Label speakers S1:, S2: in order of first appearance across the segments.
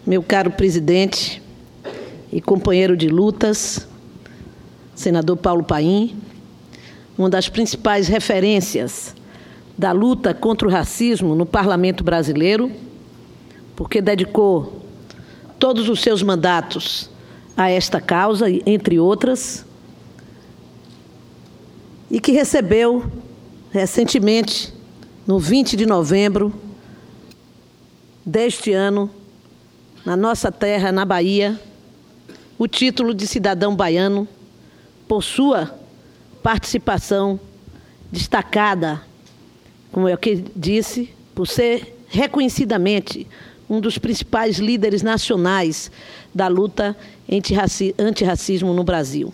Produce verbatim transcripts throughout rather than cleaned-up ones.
S1: meu caro presidente e companheiro de lutas, senador Paulo Paim, uma das principais referências da luta contra o racismo no parlamento brasileiro, porque dedicou todos os seus mandatos a esta causa, entre outras, e que recebeu recentemente, no vinte de novembro deste ano, na nossa terra, na Bahia, o título de cidadão baiano por sua participação destacada, como eu aqui disse, por ser reconhecidamente um dos principais líderes nacionais da luta antirracismo no Brasil.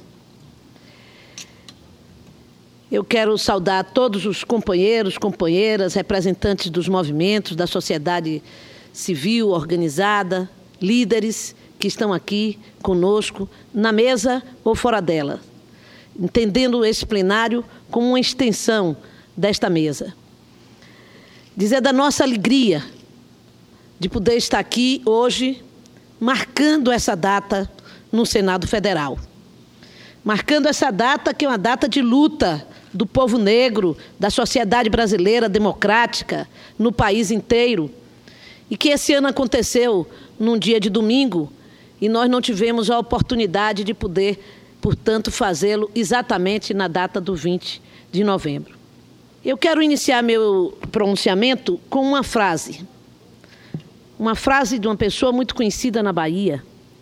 S1: Eu quero saudar todos os companheiros, companheiras, representantes dos movimentos, da sociedade civil organizada, líderes que estão aqui conosco, na mesa ou fora dela, entendendo esse plenário como uma extensão desta mesa. Dizer da nossa alegria de poder estar aqui hoje, marcando essa data no Senado Federal. Marcando essa data que é uma data de luta do povo negro, da sociedade brasileira democrática, no país inteiro, e que esse ano aconteceu num dia de domingo, e nós não tivemos a oportunidade de poder, portanto, fazê-lo exatamente na data do vinte de novembro. Eu quero iniciar meu pronunciamento com uma frase, uma frase de uma pessoa muito conhecida na Bahia,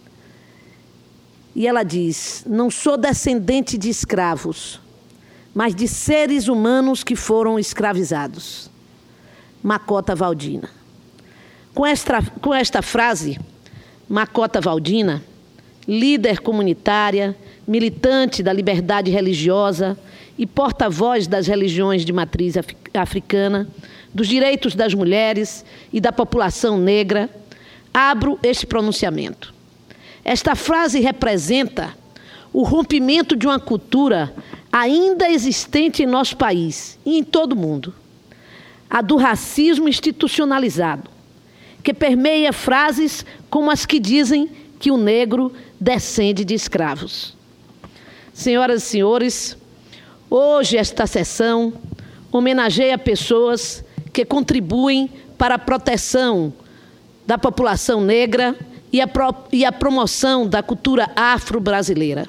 S1: e ela diz: não sou descendente de escravos, mas de seres humanos que foram escravizados. Macota Waldina. Com esta, com esta frase, Macota Waldina, líder comunitária, militante da liberdade religiosa e porta-voz das religiões de matriz africana, dos direitos das mulheres e da população negra, abro este pronunciamento. Esta frase representa o rompimento de uma cultura ainda existente em nosso país e em todo o mundo, a do racismo institucionalizado, que permeia frases como as que dizem que o negro descende de escravos. Senhoras e senhores, hoje esta sessão homenageia pessoas que contribuem para a proteção da população negra e a, pro, e a promoção da cultura afro-brasileira.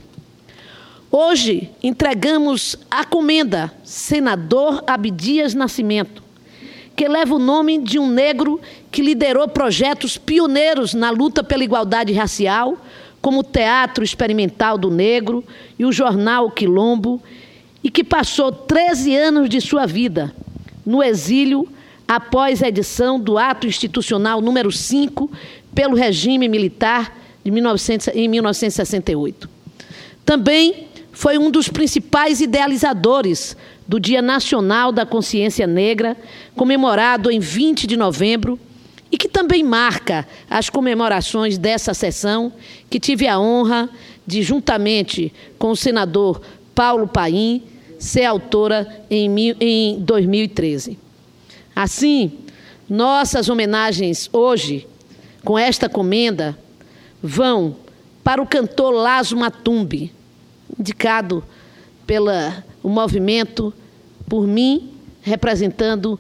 S1: Hoje entregamos a comenda Senador Abdias Nascimento, que leva o nome de um negro que liderou projetos pioneiros na luta pela igualdade racial, como o Teatro Experimental do Negro e o jornal Quilombo, e que passou treze anos de sua vida no exílio após a edição do Ato Institucional número cinco pelo regime militar de mil e novecentos, em mil novecentos e sessenta e oito. Também foi um dos principais idealizadores do Dia Nacional da Consciência Negra, comemorado em vinte de novembro, e que também marca as comemorações dessa sessão, que tive a honra de, juntamente com o senador Paulo Paim, ser autora em dois mil e treze. Assim, nossas homenagens hoje, com esta comenda, vão para o cantor Lazo Matumbi, indicado pelo movimento, por mim, representando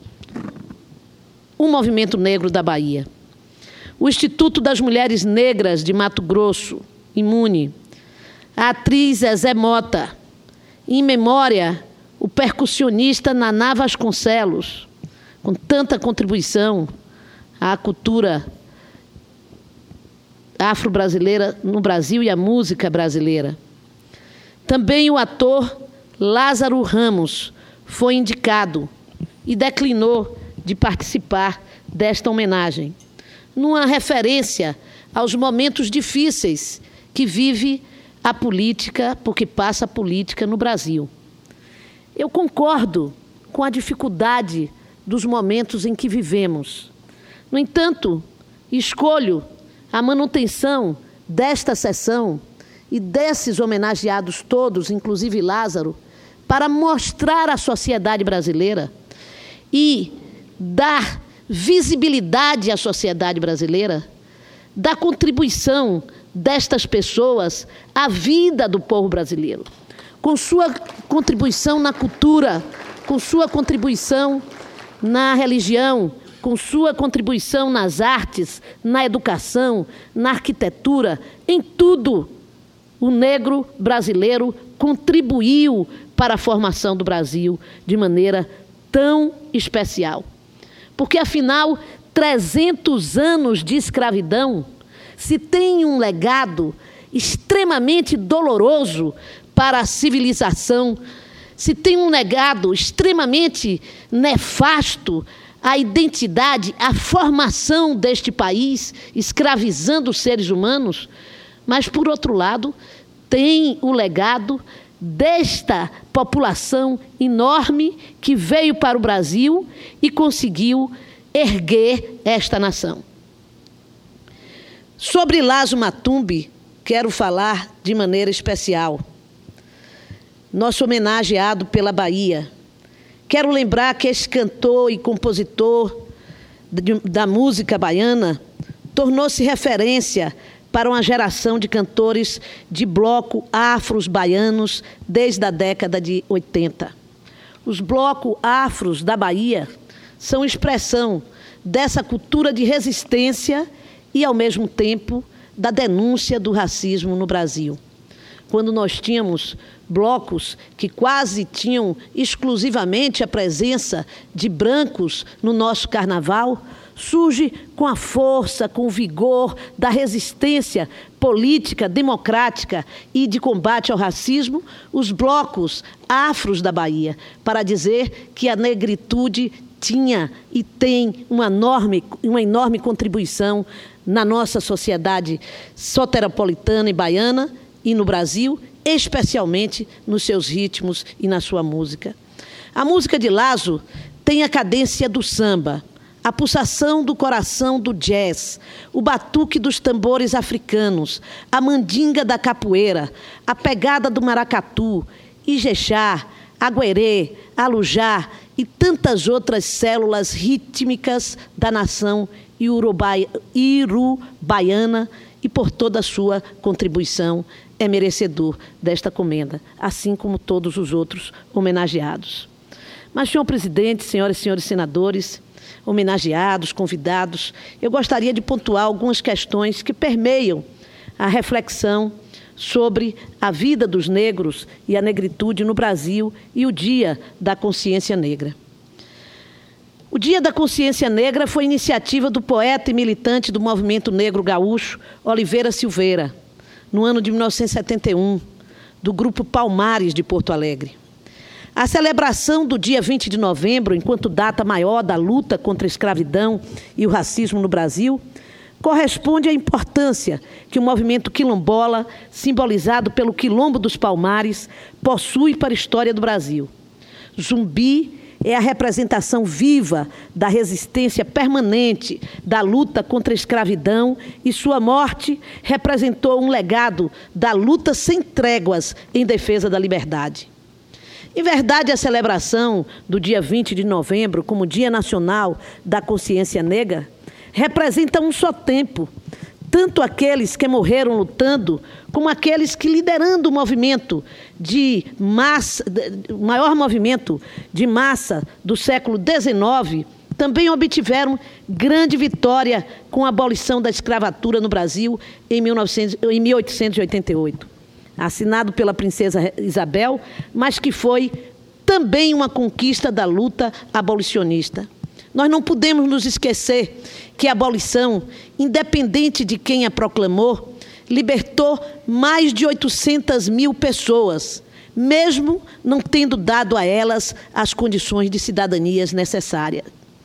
S1: o movimento negro da Bahia. O Instituto das Mulheres Negras de Mato Grosso, Imune, a atriz Zezé Mota, em memória, o percussionista Naná Vasconcelos, com tanta contribuição à cultura afro-brasileira no Brasil e à música brasileira. Também o ator Lázaro Ramos foi indicado e declinou de participar desta homenagem, numa referência aos momentos difíceis que vive a política, porque passa a política no Brasil. Eu concordo com a dificuldade dos momentos em que vivemos. No entanto, escolho a manutenção desta sessão e desses homenageados todos, inclusive Lázaro, para mostrar à sociedade brasileira e dar visibilidade à sociedade brasileira da contribuição destas pessoas à vida do povo brasileiro, com sua contribuição na cultura, com sua contribuição na religião, com sua contribuição nas artes, na educação, na arquitetura, em tudo. O negro brasileiro contribuiu para a formação do Brasil de maneira tão especial. Porque, afinal, trezentos anos de escravidão se tem um legado extremamente doloroso para a civilização, se tem um legado extremamente nefasto à identidade, à formação deste país, escravizando os seres humanos, mas, por outro lado, tem o legado desta população enorme que veio para o Brasil e conseguiu erguer esta nação. Sobre Lazo Matumbi, quero falar de maneira especial. Nosso homenageado pela Bahia. Quero lembrar que esse cantor e compositor da música baiana tornou-se referência para uma geração de cantores de bloco afros baianos desde a década de oitenta. Os blocos afros da Bahia são expressão dessa cultura de resistência e, ao mesmo tempo, da denúncia do racismo no Brasil. Quando nós tínhamos blocos que quase tinham exclusivamente a presença de brancos no nosso carnaval, surge com a força, com o vigor da resistência política, democrática e de combate ao racismo, os blocos afros da Bahia, para dizer que a negritude tinha e tem uma enorme, uma enorme contribuição na nossa sociedade soteropolitana e baiana e no Brasil, especialmente nos seus ritmos e na sua música. A música de Lazo tem a cadência do samba, a pulsação do coração do jazz, o batuque dos tambores africanos, a mandinga da capoeira, a pegada do maracatu, ijexá, aguerê, alujá e tantas outras células rítmicas da nação iorubaiana, e por toda a sua contribuição é merecedor desta comenda, assim como todos os outros homenageados. Mas, senhor presidente, senhoras e senhores senadores, homenageados, convidados, eu gostaria de pontuar algumas questões que permeiam a reflexão sobre a vida dos negros e a negritude no Brasil e o Dia da Consciência Negra. O Dia da Consciência Negra foi iniciativa do poeta e militante do movimento negro gaúcho, Oliveira Silveira, no ano de mil novecentos e setenta e um, do Grupo Palmares de Porto Alegre. A celebração do dia vinte de novembro, enquanto data maior da luta contra a escravidão e o racismo no Brasil, corresponde à importância que o movimento quilombola, simbolizado pelo Quilombo dos Palmares, possui para a história do Brasil. Zumbi é a representação viva da resistência permanente da luta contra a escravidão e sua morte representou um legado da luta sem tréguas em defesa da liberdade. Em verdade, a celebração do dia vinte de novembro como Dia Nacional da Consciência Negra representa um só tempo, tanto aqueles que morreram lutando, como aqueles que, liderando o movimento de massa, o maior movimento de massa do século dezenove, também obtiveram grande vitória com a abolição da escravatura no Brasil em mil oitocentos e oitenta e oito. Assinado pela princesa Isabel, mas que foi também uma conquista da luta abolicionista. Nós não podemos nos esquecer que a abolição, independente de quem a proclamou, libertou mais de oitocentas mil pessoas, mesmo não tendo dado a elas as condições de cidadanias necessárias.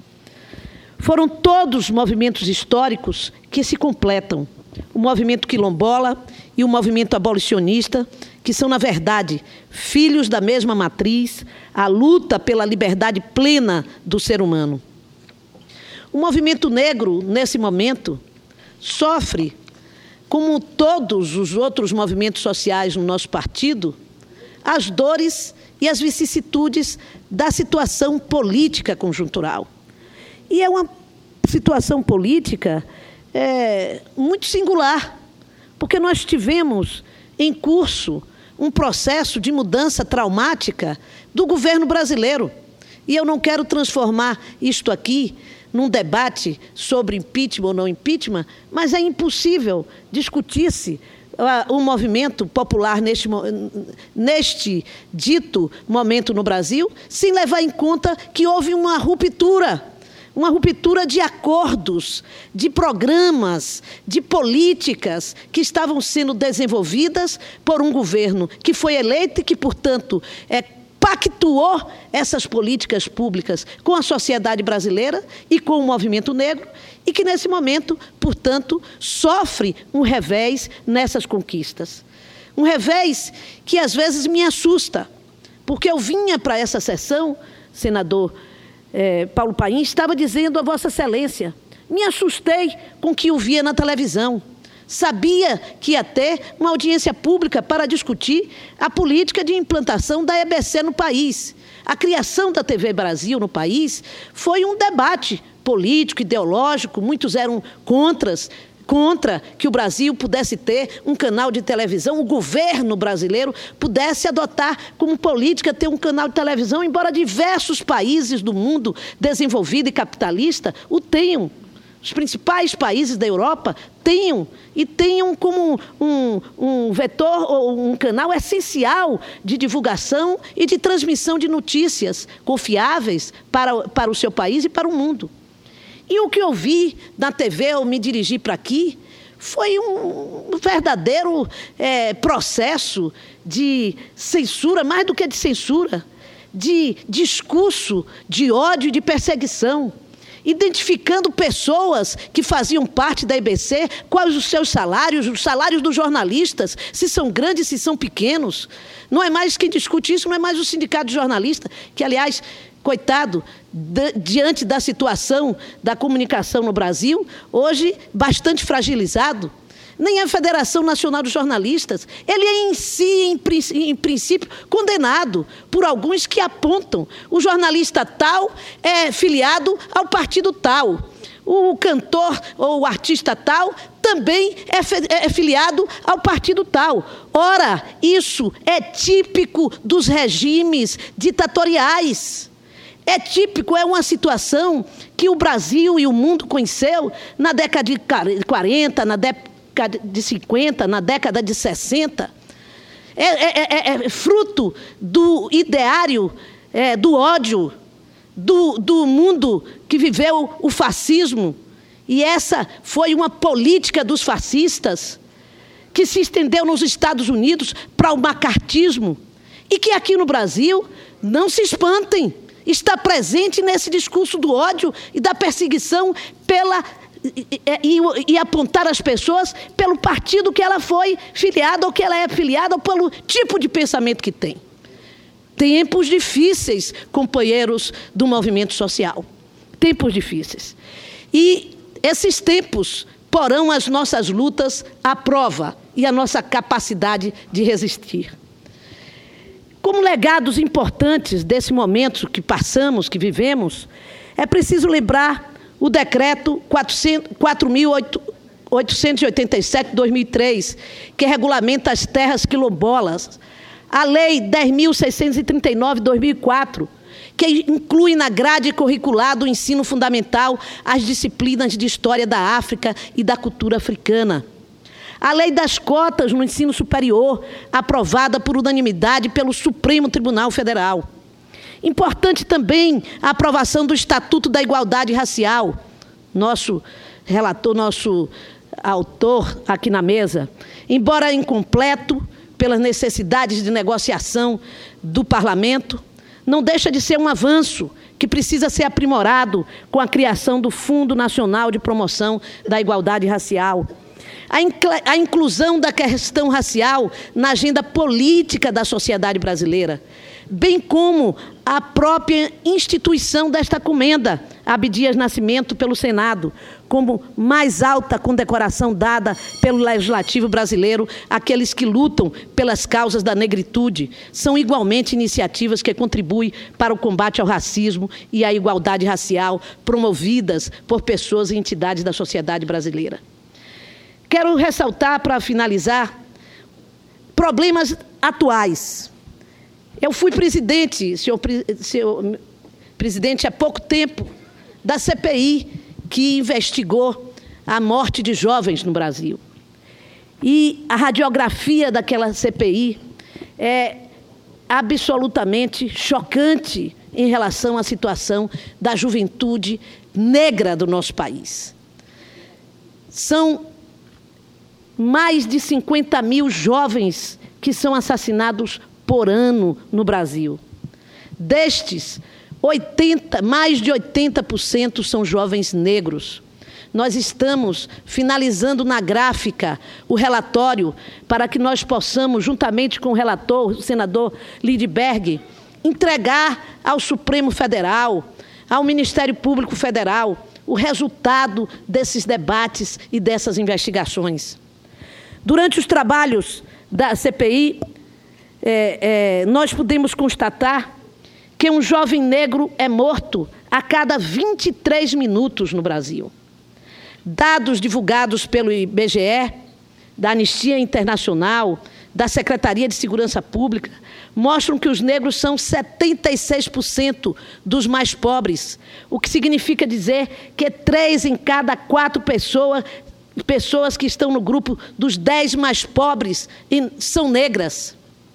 S1: Foram todos movimentos históricos que se completam. O movimento quilombola e o movimento abolicionista, que são, na verdade, filhos da mesma matriz, a luta pela liberdade plena do ser humano. O movimento negro, nesse momento, sofre, como todos os outros movimentos sociais no nosso partido, as dores e as vicissitudes da situação política conjuntural. E é uma situação política é, muito singular, porque nós tivemos em curso um processo de mudança traumática do governo brasileiro. E eu não quero transformar isto aqui num debate sobre impeachment ou não impeachment, mas é impossível discutir-se uh, o movimento popular neste, neste dito momento no Brasil, sem levar em conta que houve uma ruptura, uma ruptura de acordos, de programas, de políticas que estavam sendo desenvolvidas por um governo que foi eleito e que, portanto, é pactuou essas políticas públicas com a sociedade brasileira e com o movimento negro, e que, nesse momento, portanto, sofre um revés nessas conquistas. Um revés que, às vezes, me assusta, porque eu vinha para essa sessão, senador eh, Paulo Paim, estava dizendo a Vossa Excelência, me assustei com o que eu via na televisão. Sabia que ia ter uma audiência pública para discutir a política de implantação da E B C no país. A criação da T V Brasil no país foi um debate político, ideológico, muitos eram contras, contra que o Brasil pudesse ter um canal de televisão, o governo brasileiro pudesse adotar como política ter um canal de televisão, embora diversos países do mundo desenvolvido e capitalista o tenham. Os principais países da Europa tenham, e tenham como um, um vetor ou um canal essencial de divulgação e de transmissão de notícias confiáveis para, para o seu país e para o mundo. E o que eu vi na T V, eu me dirigi para aqui, foi um verdadeiro é, processo de censura, mais do que de censura, de discurso de ódio e de perseguição, identificando pessoas que faziam parte da E B C, quais os seus salários, os salários dos jornalistas, se são grandes, se são pequenos. Não é mais quem discute isso, não é mais o sindicato de jornalistas, que, aliás, coitado, de, diante da situação da comunicação no Brasil, hoje bastante fragilizado, nem a Federação Nacional dos Jornalistas. Ele é em si, em, em princípio, condenado por alguns que apontam o jornalista tal é filiado ao partido tal. O cantor ou o artista tal também é, é filiado ao partido tal. Ora, isso é típico dos regimes ditatoriais. É típico, é uma situação que o Brasil e o mundo conheceu na década de quarenta, na década de cinquenta, na década de sessenta, é, é, é, é fruto do ideário, é, do ódio, do, do mundo que viveu o fascismo. E essa foi uma política dos fascistas que se estendeu nos Estados Unidos para o macartismo e que aqui no Brasil, não se espantem, está presente nesse discurso do ódio e da perseguição pela E, e, e apontar as pessoas pelo partido que ela foi filiada, ou que ela é filiada, ou pelo tipo de pensamento que tem. Tempos difíceis, companheiros do movimento social. Tempos difíceis. E esses tempos porão as nossas lutas à prova e a nossa capacidade de resistir. Como legados importantes desse momento que passamos, que vivemos, é preciso lembrar o decreto quatro mil oitocentos e oitenta e sete de dois mil e três, que regulamenta as terras quilombolas. A lei dez mil seiscentos e trinta e nove de dois mil e quatro, que inclui na grade curricular do ensino fundamental as disciplinas de História da África e da cultura africana. A lei das cotas no ensino superior, aprovada por unanimidade pelo Supremo Tribunal Federal. Importante também a aprovação do Estatuto da Igualdade Racial. Nosso relator, nosso autor aqui na mesa, embora incompleto pelas necessidades de negociação do Parlamento, não deixa de ser um avanço que precisa ser aprimorado com a criação do Fundo Nacional de Promoção da Igualdade Racial. a inclusão da questão racial na agenda política da sociedade brasileira, bem como a própria instituição desta comenda, Abdias Nascimento, pelo Senado, como mais alta condecoração dada pelo Legislativo brasileiro àqueles que lutam pelas causas da negritude, são igualmente iniciativas que contribuem para o combate ao racismo e à igualdade racial, promovidas por pessoas e entidades da sociedade brasileira. Quero ressaltar, para finalizar, problemas atuais. Eu fui presidente, senhor, senhor presidente, há pouco tempo, da C P I, que investigou a morte de jovens no Brasil. E a radiografia daquela C P I é absolutamente chocante em relação à situação da juventude negra do nosso país. São mais de cinquenta mil jovens que são assassinados por ano no Brasil. Destes, oitenta, mais de oitenta por cento são jovens negros. Nós estamos finalizando na gráfica o relatório para que nós possamos, juntamente com o relator, o senador Lindbergh, entregar ao Supremo Federal, ao Ministério Público Federal, o resultado desses debates e dessas investigações. Durante os trabalhos da C P I, é, é, nós pudemos constatar que um jovem negro é morto a cada vinte e três minutos no Brasil. Dados divulgados pelo I B G E, da Anistia Internacional, da Secretaria de Segurança Pública, mostram que os negros são setenta e seis por cento dos mais pobres, o que significa dizer que três em cada quatro pessoas, pessoas que estão no grupo dos dez mais pobres são negras.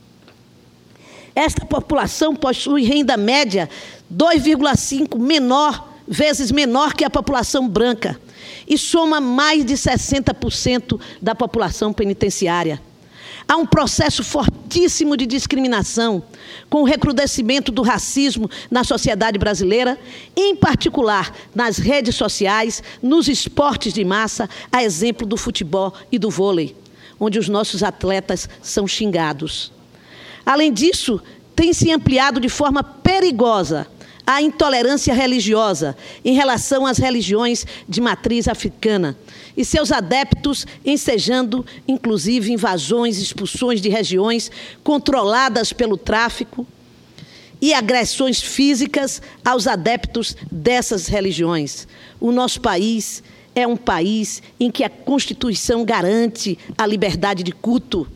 S1: Esta população possui renda média dois vírgula cinco menor, vezes menor que a população branca e soma mais de sessenta por cento da população penitenciária. Há um processo fortíssimo de discriminação, com o recrudescimento do racismo na sociedade brasileira, em particular nas redes sociais, nos esportes de massa, a exemplo do futebol e do vôlei, onde os nossos atletas são xingados. Além disso, tem se ampliado de forma perigosa a intolerância religiosa em relação às religiões de matriz africana e seus adeptos ensejando, inclusive, invasões e expulsões de regiões controladas pelo tráfico e agressões físicas aos adeptos dessas religiões. O nosso país é um país em que a Constituição garante a liberdade de culto.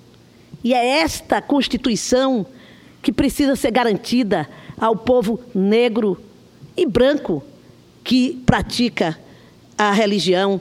S1: E é esta Constituição que precisa ser garantida ao povo negro e branco que pratica a religião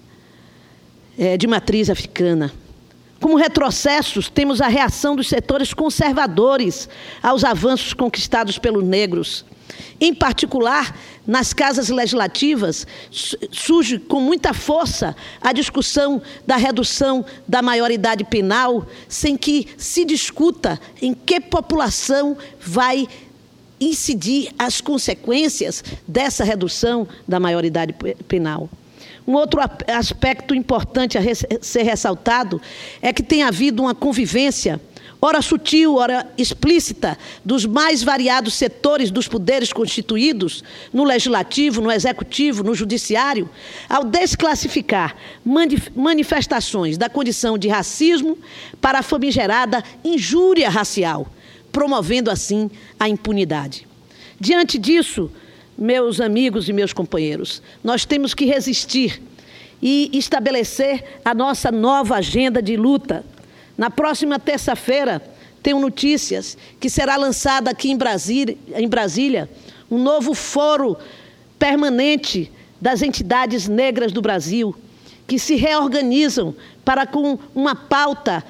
S1: é, de matriz africana. Como retrocessos, temos a reação dos setores conservadores aos avanços conquistados pelos negros. Em particular, nas casas legislativas, surge com muita força a discussão da redução da maioridade penal, sem que se discuta em que população vai incidir as consequências dessa redução da maioridade penal. Um outro aspecto importante a ser ressaltado é que tem havido uma convivência, ora sutil, ora explícita, dos mais variados setores dos poderes constituídos, no legislativo, no executivo, no judiciário, ao desclassificar manifestações da condição de racismo para a famigerada injúria racial, promovendo assim a impunidade. Diante disso, meus amigos e meus companheiros, nós temos que resistir e estabelecer a nossa nova agenda de luta. Na próxima terça-feira, tenho notícias que será lançada aqui em Brasília, em Brasília um novo fórum permanente das entidades negras do Brasil, que se reorganizam para, com uma pauta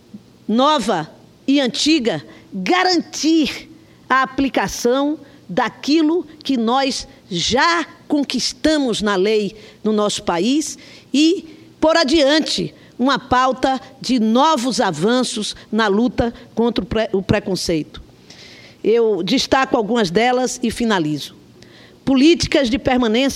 S1: nova e antiga, garantir a aplicação daquilo que nós já conquistamos na lei no nosso país e, por adiante, uma pauta de novos avanços na luta contra o, pre- o preconceito. Eu destaco algumas delas e finalizo. Políticas de permanência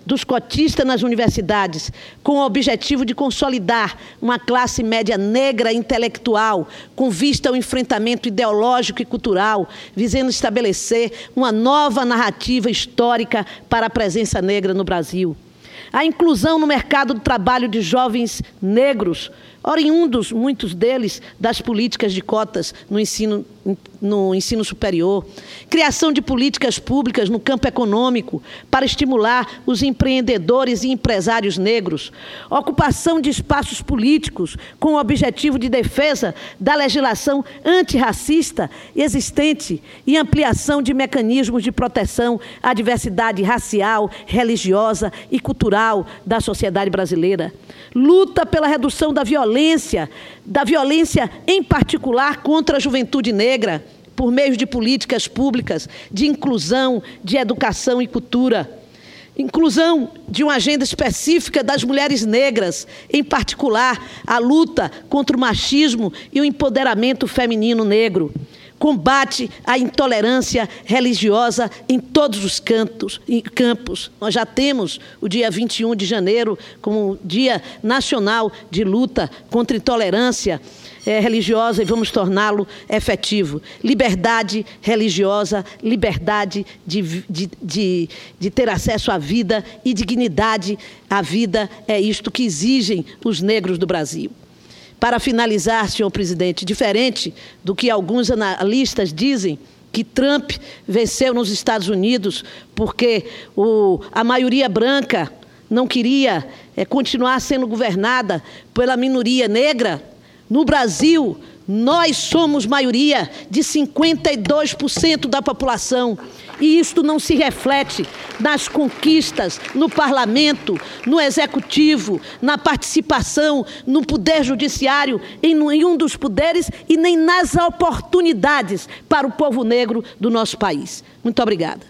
S1: dos cotistas nas universidades, com o objetivo de consolidar uma classe média negra intelectual, com vista ao enfrentamento ideológico e cultural, visando estabelecer uma nova narrativa histórica para a presença negra no Brasil. A inclusão no mercado do trabalho de jovens negros, oriundos, muitos deles, das políticas de cotas no ensino, no ensino superior. Criação de políticas públicas no campo econômico para estimular os empreendedores e empresários negros. Ocupação de espaços políticos com o objetivo de defesa da legislação antirracista existente e ampliação de mecanismos de proteção à diversidade racial, religiosa e cultural da sociedade brasileira. Luta pela redução da violência, da violência em particular contra a juventude negra, por meio de políticas públicas de inclusão, de educação e cultura. Inclusão de uma agenda específica das mulheres negras, em particular a luta contra o machismo e o empoderamento feminino negro. Combate à intolerância religiosa em todos os cantos e campos. Nós já temos o dia vinte e um de janeiro como Dia Nacional de Luta contra a Intolerância é, Religiosa e vamos torná-lo efetivo. Liberdade religiosa, liberdade de, de, de, de ter acesso à vida e dignidade à vida, é isto que exigem os negros do Brasil. Para finalizar, senhor presidente, diferente do que alguns analistas dizem, que Trump venceu nos Estados Unidos porque o, a maioria branca não queria é, continuar sendo governada pela minoria negra, no Brasil, nós somos maioria de cinquenta e dois por cento da população. E isto não se reflete nas conquistas, no parlamento, no executivo, na participação, no poder judiciário, em nenhum dos poderes e nem nas oportunidades para o povo negro do nosso país. Muito obrigada.